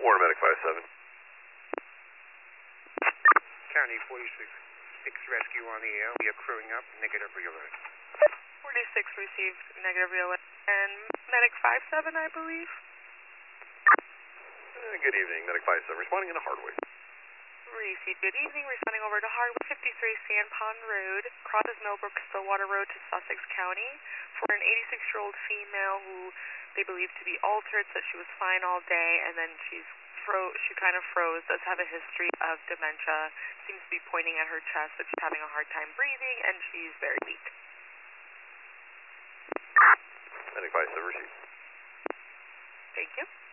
Warner Medic 57. County 46 rescue on the air. We are crewing up, negative reload. 46 received, negative reload. And Medic 57, I believe. Good evening, Medic 57, responding into Hardwick. Received, good evening, responding over to Hardwick 53 Sand Pond Road, crosses Millbrook Stillwater Road to Sussex County for an 86-year-old female who they believe to be altered, said she was fine all day, and then she kind of froze, does have a history of dementia, seems to be pointing at her chest, but she's having a hard time breathing, and she's very weak. Medic 57 received. Thank you.